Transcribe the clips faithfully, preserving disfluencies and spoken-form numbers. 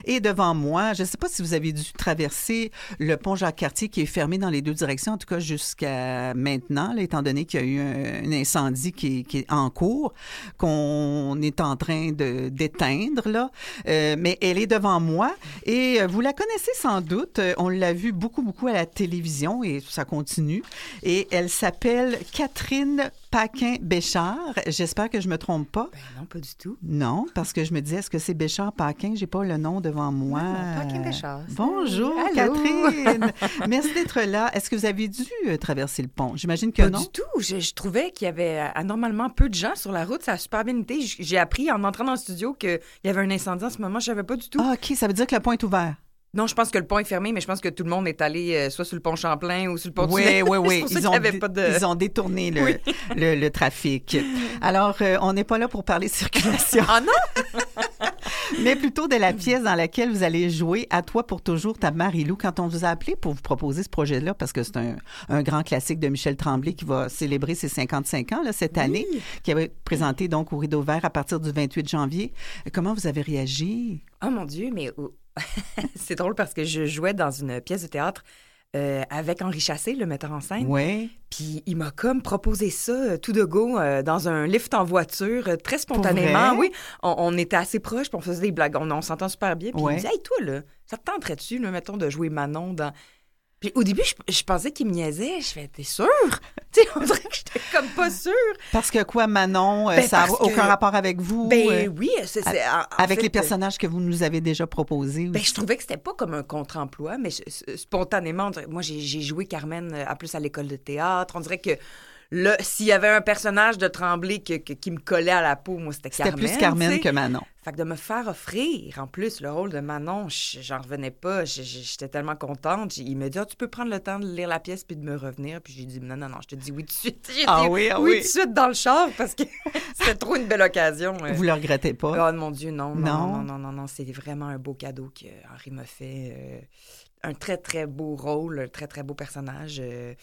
Et devant moi, je ne sais pas si vous avez dû traverser le pont Jacques-Cartier qui est fermé dans les deux directions, en tout cas jusqu'à maintenant, là, étant donné qu'il y a eu un, un incendie qui est, qui est en cours, qu'on est en train de, d'éteindre, là. Euh, mais elle est devant moi et euh, vous la connaissez sans doute. Euh, On l'a vue beaucoup, beaucoup à la télévision et ça continue. Et elle s'appelle Catherine Paquin-Béchard. J'espère que je me trompe pas. Ben non, pas du tout. Non, parce que je me disais, est-ce que c'est Béchard-Paquin? J'ai pas le nom devant moi. Non, Paquin-Béchard. Bonjour, Allô. Catherine. Merci d'être là. Est-ce que vous avez dû euh, traverser le pont? J'imagine que Pas non. du tout. Je, je trouvais qu'il y avait anormalement peu de gens sur la route. Ça a super bien été. J- J'ai appris en entrant dans le studio qu'il y avait un incendie en ce moment. Je savais pas du tout. Ah, OK, ça veut dire que le pont est ouvert. Non, je pense que le pont est fermé, mais je pense que tout le monde est allé euh, soit sur le pont Champlain ou sur le pont Oui, Tunnel. oui, oui. C'est pour ça Ils qu'il ont, y avait dé- pas de... ils ont détourné le, Oui. le, le trafic. Alors, euh, on n'est pas là pour parler circulation, Ah non? mais plutôt de la pièce dans laquelle vous allez jouer À toi pour toujours, ta Marie-Lou. Quand on vous a appelé pour vous proposer ce projet-là, parce que c'est un, un grand classique de Michel Tremblay qui va célébrer ses cinquante-cinq ans là, cette année, qui avait présenté donc au Rideau Vert à partir du vingt-huit janvier. Comment vous avez réagi? Oh mon Dieu, mais oh, c'est drôle parce que je jouais dans une pièce de théâtre euh, avec Henri Chassé, le metteur en scène. Oui. Puis il m'a comme proposé ça euh, tout de go euh, dans un lift en voiture, euh, très spontanément. Pour vrai? Oui, on, on était assez proches, puis on faisait des blagues. On, on s'entend super bien. Puis Ouais. il me dit, hey, toi, là, ça te tenterait-tu, là, mettons, de jouer Manon dans. Puis au début, je, je pensais qu'il me niaisait. Je fais, t'es sûre? Tu sais, on dirait que j'étais comme pas sûre. Parce que quoi, Manon, euh, Ben, ça n'a parce aucun que- rapport avec vous? Ben euh, oui, c'est. c'est- a- en- en avec fait, les personnages que vous nous avez déjà proposés Ben, aussi. je trouvais que c'était pas comme un contre-emploi, mais je- je- spontanément, on dirait- moi, j'ai j'ai joué Carmen euh, à plus à l'école de théâtre. On dirait que là, s'il y avait un personnage de Tremblay que- que- qui me collait à la peau, moi, c'était C'était Carmen. plus Carmen tu sais. que Manon. Fait que de me faire offrir, en plus, le rôle de Manon, j- j'en revenais pas. J- j- J'étais tellement contente. J- Il me dit, ah, tu peux prendre le temps de lire la pièce puis de me revenir. Puis j'ai dit, non, non, non, je te dis oui tout de suite. J'ai Ah dit oui, ah oui oui. tout de suite dans le char parce que c'était trop une belle occasion. euh. Vous le regrettez pas? Oh mon Dieu, non, non, Non? non, non, non, non, non, c'est vraiment un beau cadeau que Henri m'a fait. euh, un très, très beau rôle, un très, très beau personnage. euh,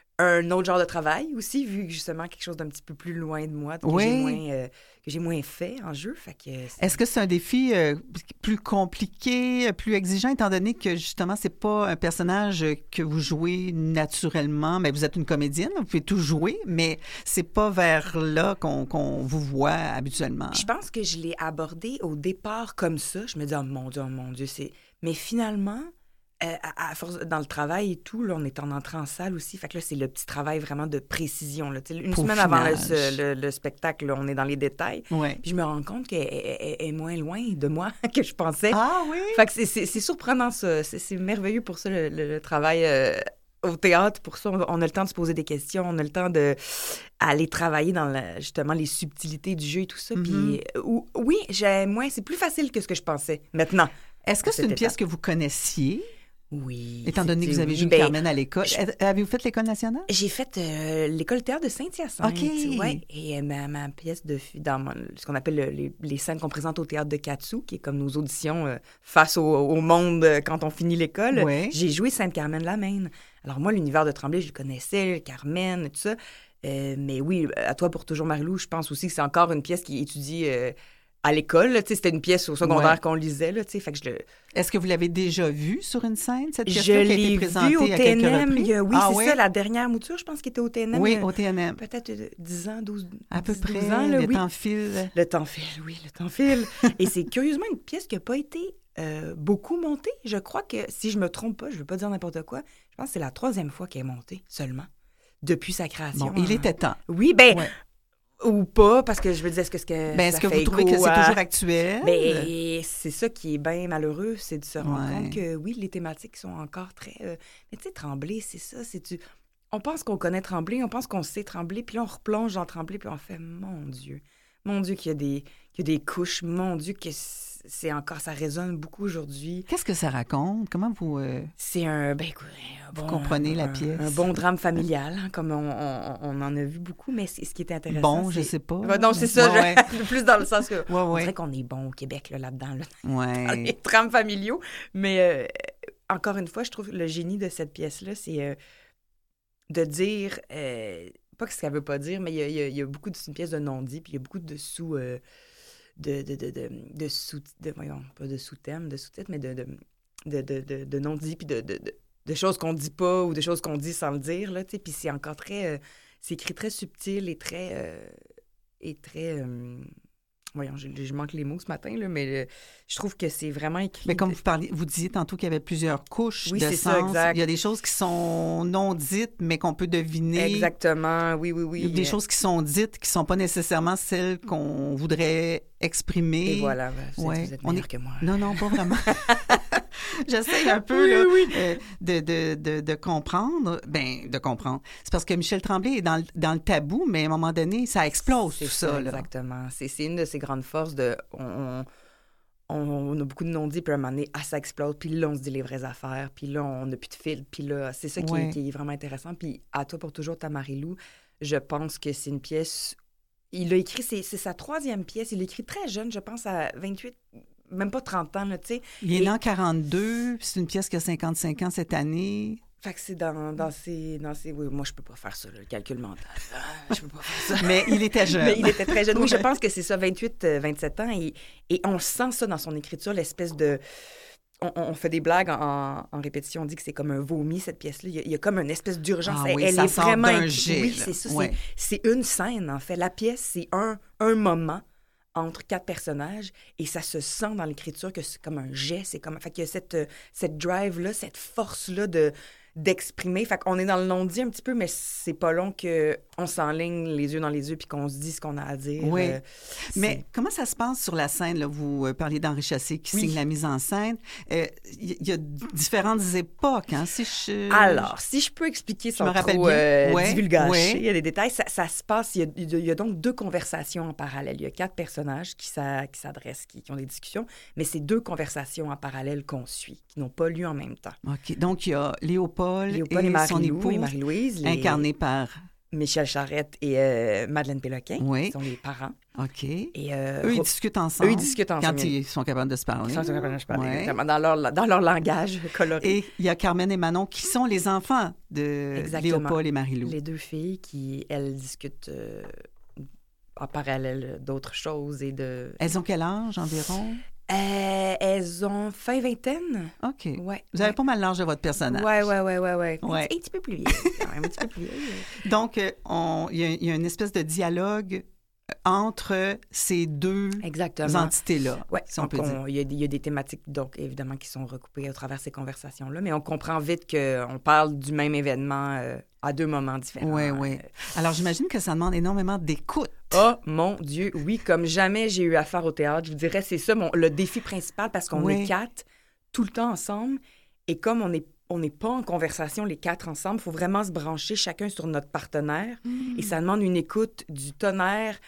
un autre genre de travail aussi, vu que justement quelque chose d'un petit peu plus loin de moi, que Oui. j'ai moins, euh, que j'ai moins fait en jeu. Fait que c'est- Est-ce que c'est un défi euh, plus compliqué, plus exigeant, étant donné que justement, c'est pas un personnage que vous jouez naturellement, mais vous êtes une comédienne, vous pouvez tout jouer, mais c'est pas vers là qu'on qu'on vous voit habituellement. Je pense que je l'ai abordé au départ comme ça. Je me dis, oh mon Dieu, oh mon Dieu, c'est... Mais finalement, euh, à, à force, dans le travail et tout, là, on est en entrée en salle aussi. Fait que là, c'est le petit travail vraiment de précision. Là. Tu sais, Une Pour semaine avant le, finage. ce- le- le spectacle, là, on est dans les détails. Ouais. Puis je me rends compte qu'elle elle- elle est moins loin de moi que je pensais. Ah oui? Fait que c'est- c'est c'est surprenant, ça. C'est c'est merveilleux pour ça, le, le- le travail euh, au théâtre. Pour ça, on, on a le temps de se poser des questions. On a le temps de aller travailler dans la- justement les subtilités du jeu et tout ça. Mhm. Puis euh, ou- oui, j'ai moins. C'est plus facile que ce que je pensais maintenant. Est-ce que c'est une Cette pièce étape. que vous connaissiez, Oui. étant donné que vous c'était- avez oui, joué ben, Carmen à l'école? je- Avez-vous fait l'École nationale? J'ai fait euh, l'école de théâtre de Saint-Hyacinthe. OK. Ouais. Et euh, ma, ma pièce de fi- dans mon- ce qu'on appelle le- les, les scènes qu'on présente au théâtre de Katsu, qui est comme nos auditions euh, face au, au monde euh, quand on finit l'école. Ouais. J'ai joué Sainte-Carmen-la-Maine. Alors moi, l'univers de Tremblay, je le connaissais, Carmen, tout ça. Euh, mais oui, à toi pour toujours, Marie-Lou, je pense aussi que c'est encore une pièce qui est étudiée euh, à l'école. là. Tu sais, C'était une pièce au secondaire Ouais. qu'on lisait. Là, tu sais, fait que je le, Est-ce que vous l'avez déjà vue sur une scène, cette je pièce-là qui a été l'ai présentée vue au à T N quelques M. reprises? il y a- oui, Ah c'est oui? ça, la dernière mouture, je pense, qui était au T N M. Oui, euh, au T N M. Peut-être euh, dix ans, douze, À peu dix, près, douze ans, là, le oui. temps file. Le temps file, oui, le temps file. Et c'est curieusement une pièce qui n'a pas été euh, beaucoup montée. Je crois que, si je me trompe pas, je ne veux pas dire n'importe quoi, je pense que c'est la troisième fois qu'elle est montée seulement, depuis sa création. Bon, il en- était temps. Oui, ben, Ouais. ou pas, parce que je veux dire, est-ce que, ce que Ben, ça est-ce que fait vous trouvez écho que c'est à- toujours actuel? Ben, c'est ça qui est bien malheureux, c'est de se rendre Ouais. compte que, oui, les thématiques sont encore très... euh, Mais tu sais, Tremblay, c'est ça, c'est du... On pense qu'on connaît Tremblay, on pense qu'on sait Tremblay, puis là, on replonge dans Tremblay, puis on fait, mon Dieu, mon Dieu, qu'il y a des, qu'il y a des couches, mon Dieu, que c'est encore, ça résonne beaucoup aujourd'hui. Qu'est-ce que ça raconte? Comment vous... euh, C'est un, ben écoute, un bon... comprenez la un- pièce? Un bon drame familial, hein, comme on, on- on en a vu beaucoup, mais c'est, ce qui est intéressant, Bon, je c'est- sais pas. Ben non, c'est ça, Ouais, je- plus dans le sens que... ouais. On ouais, dirait qu'on est bon au Québec, là, là-dedans, là, ouais. dans les drames familiaux. Mais euh, encore une fois, je trouve le génie de cette pièce-là, c'est euh, de dire, euh, pas que ce qu'elle veut pas dire, mais il y a, il y a- il y a beaucoup de, c'est une pièce de non-dit, puis il y a beaucoup de sous, euh, de, de, de, de, de sous... De, voyons, pas de sous-thème, de sous-titres, mais de, de, de, de, de, de non-dits, puis de, de, de, de choses qu'on dit pas ou de choses qu'on dit sans le dire, là, tu sais. Puis c'est encore très... Euh, c'est écrit très subtil et très... Euh, et très... Euh, voyons, je, je manque les mots ce matin, là, mais euh, je trouve que c'est vraiment écrit... Mais comme vous parliez, vous disiez tantôt qu'il y avait plusieurs couches oui, de c'est sens. Ça, exact. Il y a des choses qui sont non dites, mais qu'on peut deviner. Exactement, oui, oui, oui. Il y a des choses qui sont dites qui ne sont pas nécessairement celles qu'on voudrait exprimer. Et voilà, vous, ouais. êtes, vous êtes meilleur est... que moi. Non, non, pas vraiment. J'essaie un peu oui, là, oui. euh, de, de, de, de comprendre. Ben, de comprendre. C'est parce que Michel Tremblay est dans le, dans le tabou, mais à un moment donné, ça explose c'est tout ça. ça là. Exactement. C'est, c'est une de ses grandes forces de... On, on, on a beaucoup de non-dits, puis à un moment donné, ah, ça explose, puis là, on se dit les vraies affaires, puis là, on n'a plus de fil, puis là, c'est ça qui, ouais. est, qui est vraiment intéressant. Puis à toi pour toujours, ta Marie-Lou, je pense que c'est une pièce... Il a écrit, c'est, c'est sa troisième pièce, il l'a écrit très jeune, je pense à vingt-huit... même pas trente ans, là, tu sais. Il est né en quarante-deux, c'est une pièce qui a cinquante-cinq ans cette année. Fait que c'est dans, dans ces... Dans ces oui, moi, je peux pas faire ça, là, le calcul mental. Je peux pas faire ça. Mais il était jeune. Mais il était très jeune. Oui, je pense que c'est ça, vingt-huit, vingt-sept ans. Et, et on sent ça dans son écriture, l'espèce de... On, on fait des blagues en, en répétition, on dit que c'est comme un vomi, cette pièce-là. Il y a, il y a comme une espèce d'urgence. Ah oui, elle ça est sort vraiment... d'un jet, oui, c'est ça. ouais. C'est, c'est une scène, en fait. La pièce, c'est un, un moment entre quatre personnages, et ça se sent dans l'écriture que c'est comme un jet, c'est comme... Fait qu'il y a cette, cette drive-là, cette force-là de, d'exprimer. Fait qu'on est dans le non-dit un petit peu, mais c'est pas long qu'on s'enligne les yeux dans les yeux puis qu'on se dit ce qu'on a à dire. Oui. Euh, mais comment ça se passe sur la scène? Là? Vous euh, parlez d'Henri Chassé qui oui. signe la mise en scène. Il euh, y, y a différentes époques, hein? Si je... Alors, si je peux expliquer sans trop euh, ouais. divulgacher, ouais. il y a des détails, ça, ça se passe, il y, a, il y a donc deux conversations en parallèle. Il y a quatre personnages qui, ça, qui s'adressent, qui, qui ont des discussions, mais c'est deux conversations en parallèle qu'on suit, qui n'ont pas lieu en même temps. OK. Donc, il y a Léopold, Léopold et, et son épouse, et Marie-Louise. Les... Incarnés par... Michel Charette et euh, Madeleine Péloquin, oui. qui sont les parents. OK. Et, euh, eux, ils discutent ensemble. Eux, ils discutent ensemble. Quand ils sont capables de se parler. Ils sont capables de se parler, ouais. dans leur, dans leur langage coloré. Et il y a Carmen et Manon, qui sont les enfants de Exactement. Léopold et Marie-Lou. Les deux filles qui, elles, discutent euh, en parallèle d'autres choses et de... Elles ont quel âge environ? Euh, elles ont fin vingtaine. OK. Ouais, Vous ouais. avez pas mal l'âge de votre personnage. Oui, oui, oui, oui. Ouais. Ouais. Un petit peu plus vieille, quand même, un petit peu plus vieille. Donc, il on, y, y a une espèce de dialogue entre ces deux Exactement. entités-là, ouais, si on peut dire. Il y, y a des thématiques, donc, évidemment, qui sont recoupées à travers ces conversations-là, mais on comprend vite qu'on parle du même événement euh, à deux moments différents. Oui, oui. Alors, j'imagine que ça demande énormément d'écoute. Oh, mon Dieu, oui, comme jamais j'ai eu affaire au théâtre. Je vous dirais, c'est ça mon, le défi principal, parce qu'on oui. est quatre tout le temps ensemble, et comme on est on n'est pas en conversation les quatre ensemble. Il faut vraiment se brancher chacun sur notre partenaire. Mmh. Et ça demande une écoute du tonnerre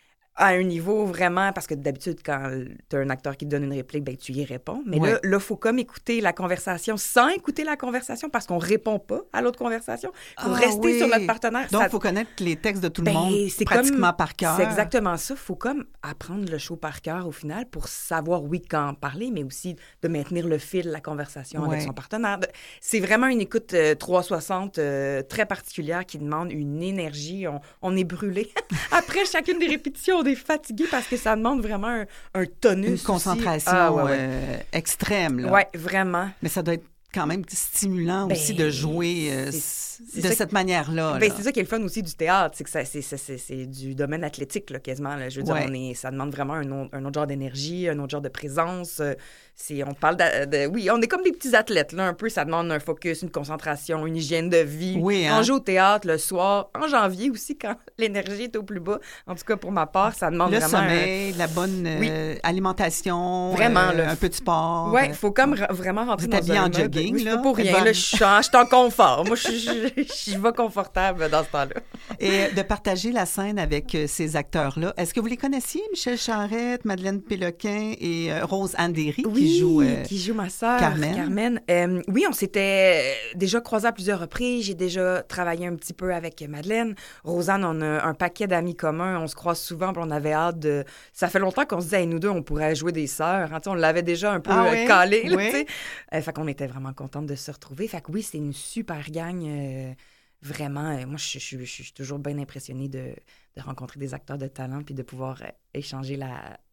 à un niveau vraiment... Parce que d'habitude, quand tu as un acteur qui te donne une réplique, ben tu y réponds. Mais ouais. là, il faut comme écouter la conversation sans écouter la conversation parce qu'on répond pas à l'autre conversation. Il faut ah, rester oui. sur notre partenaire. Donc, il ça... faut connaître les textes de tout ben, le monde c'est pratiquement comme... par cœur. C'est exactement ça. Il faut comme apprendre le show par cœur au final pour savoir, oui, quand parler, mais aussi de maintenir le fil de la conversation ouais. avec son partenaire. C'est vraiment une écoute euh, trois cent soixante euh, très particulière qui demande une énergie. On, on est brûlé. Après chacune des répétitions, on est fatigué parce que ça demande vraiment un, un tonus. Une concentration ah, ouais, ouais. Euh, extrême. Oui, vraiment. Mais ça doit être quand même stimulant ben, aussi de jouer euh, c'est, c'est de cette manière-là. Ben, là. C'est ça qui est le fun aussi du théâtre, c'est que ça, c'est, c'est, c'est, c'est du domaine athlétique, là, quasiment. Là. Je veux ouais. dire, on est, ça demande vraiment un, autre, un autre genre d'énergie, un autre genre de présence. C'est, on parle de, de... Oui, on est comme des petits athlètes, là, un peu. Ça demande un focus, une concentration, une hygiène de vie. Oui, hein? On joue au théâtre le soir, en janvier aussi, quand l'énergie est au plus bas. En tout cas, pour ma part, ça demande le vraiment... Le sommeil, un... la bonne euh, oui. alimentation, vraiment, euh, là. un peu de sport. Oui, il faut comme r- vraiment rentrer Vous dans habillé un en mode... jogging, oui, là? Pas pour rien, là, je suis en, en confort. Moi, je, je, je, je vais confortable dans ce temps-là. Et de partager la scène avec euh, ces acteurs-là. Est-ce que vous les connaissiez, Michel Charette, Madeleine Péloquin et euh, Rose Andéry, oui, qui joue euh, qui joue ma sœur, Carmen? Carmen. Euh, oui, on s'était déjà croisés à plusieurs reprises. J'ai déjà travaillé un petit peu avec Madeleine. Rosanne, on a un paquet d'amis communs. On se croise souvent, puis on avait hâte de... Ça fait longtemps qu'on se disait, hey, nous deux, on pourrait jouer des sœurs. Hein, on l'avait déjà un peu ah, euh, oui? calé. Là, oui. euh, fait qu'on était vraiment contente de se retrouver. Fait que oui, c'est une super gang... Euh, Vraiment, euh, moi, je, je, je, je suis toujours bien impressionnée de, de rencontrer des acteurs de talent puis de pouvoir euh, échanger la,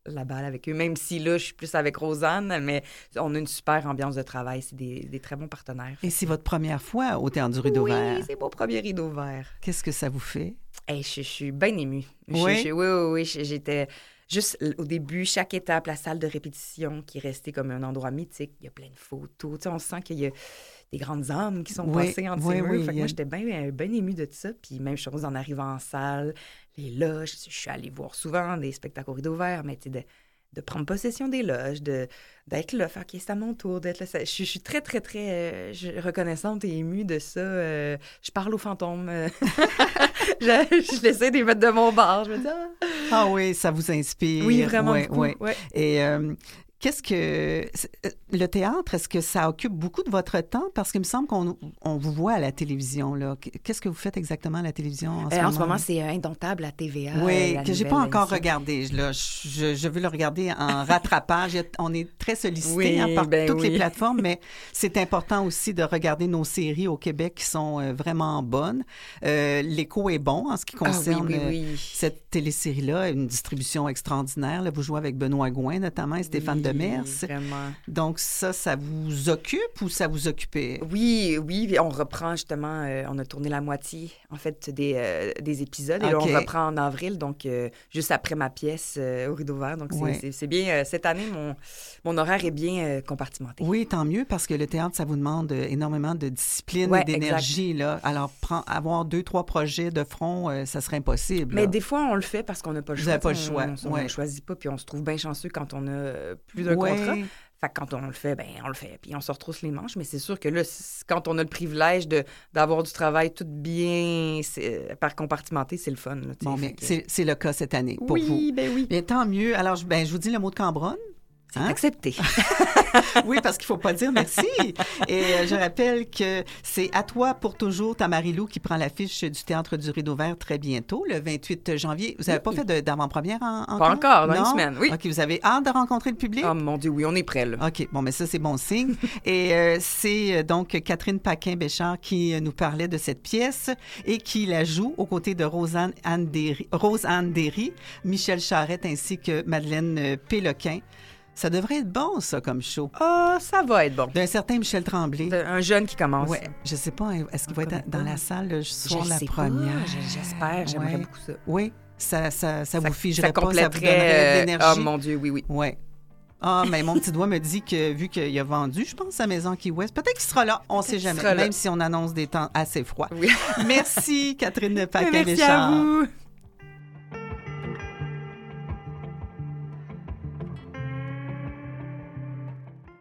la balle avec eux, même si là, je suis plus avec Rosanne, mais on a une super ambiance de travail. C'est des, des très bons partenaires. Et c'est votre première fois au Théâtre du Rideau oui, Vert? Oui, c'est mon premier Rideau Vert. Qu'est-ce que ça vous fait? Hey, je, je suis bien émue. Je, oui? Je, oui, oui, oui. J'étais juste au début, chaque étape, la salle de répétition qui est restée comme un endroit mythique. Il y a plein de photos. Tu sais, on sent qu'il y a des grandes âmes qui sont oui, passées entre oui, ces murs. oui, fait que a... moi, j'étais bien ben émue de ça. Puis même chose en arrivant en salle, les loges. Je suis allée voir souvent des spectacles au Rideau Vert, mais tu sais, de, de prendre possession des loges, de, d'être là, faire OK, c'est à mon tour d'être là. Ça, je, je suis très, très, très euh, je, reconnaissante et émue de ça. Euh, je parle aux fantômes. Euh, je, je l'essaie de les mettre de mon bar. Je me dis, ah. ah oui, ça vous inspire. Oui, vraiment ouais, beaucoup. Ouais. Ouais. Et euh, qu'est-ce que... Le théâtre, est-ce que ça occupe beaucoup de votre temps? Parce qu'il me semble qu'on on vous voit à la télévision, là. Qu'est-ce que vous faites exactement à la télévision en ce euh, moment? En ce moment, c'est Indomptable à T V A. Oui, que j'ai pas encore regardé. Là, je, je veux le regarder en rattrapage. On est très sollicité oui, hein, par ben toutes oui. les plateformes, mais c'est important aussi de regarder nos séries au Québec qui sont euh, vraiment bonnes. Euh, l'écho est bon en ce qui concerne ah, oui, oui, oui. Euh, cette télésérie-là, une distribution extraordinaire. Là, vous jouez avec Benoît Gouin notamment et Stéphane oui, Demers. Vraiment. Donc ça, ça vous occupe ou ça vous occupait? Oui, oui. On reprend justement, euh, on a tourné la moitié, en fait, des, euh, des épisodes. Et okay. là, on reprend en avril, donc euh, juste après ma pièce euh, au Rideau Vert. Donc, c'est, ouais. c'est, c'est bien. Euh, cette année, mon, mon horaire est bien euh, compartimenté. Oui, tant mieux, parce que le théâtre, ça vous demande énormément de discipline ouais, et d'énergie. Là. Alors, prend, avoir deux, trois projets de front, euh, ça serait impossible. Mais là. des fois, on le fait parce qu'on n'a pas le Vous choix. Vous n'avez pas le choix. On ne ouais. choisit pas, puis on se trouve bien chanceux quand on a plus d'un ouais. contrat. Fait que quand on le fait, ben on le fait, puis on se retrousse les manches. Mais c'est sûr que là, quand on a le privilège de, d'avoir du travail tout bien par compartimenté, c'est le fun. Là, bon, mais que... c'est, c'est le cas cette année pour oui, vous. Oui, ben oui. Bien, tant mieux. Alors, ben, je vous dis le mot de Cambronne. C'est hein? accepté. oui, parce qu'il ne faut pas dire merci. Et euh, je rappelle que c'est À toi pour toujours, ta Marie-Lou, qui prend l'affiche du Théâtre du Rideau Vert très bientôt, le vingt-huit janvier. Vous n'avez oui. pas fait de, d'avant-première en, encore? Pas encore, dans non? une semaine, oui. OK, vous avez hâte de rencontrer le public? Oh mon Dieu, oui, on est prêts, là. OK, bon, mais ça, c'est bon signe. Et euh, c'est donc Catherine Paquin-Béchard qui nous parlait de cette pièce et qui la joue aux côtés de Rosanne Anne Derry, Rose-Anne Derry, Michel Charette ainsi que Madeleine Péloquin. Ça devrait être bon, ça, comme show. Ah, oh, ça va être bon. D'un certain Michel Tremblay. Un jeune qui commence. Oui, je sais pas, est-ce qu'il va être dans la salle le soir de la sais première? Pas, j'espère, j'aimerais ouais. beaucoup ça. Oui, ça, ça, ça, ça vous figerait ça pas, ça vous donnerait de l'énergie. Ah, oh, mon Dieu, oui, oui. Oui. Ah, mais mon petit doigt me dit que, vu qu'il a vendu, je pense, sa maison Key West, peut-être qu'il sera là, on ne sait jamais, même si on annonce des temps assez froids. Oui. Merci, Catherine Paquin-Béchard. Merci à vous.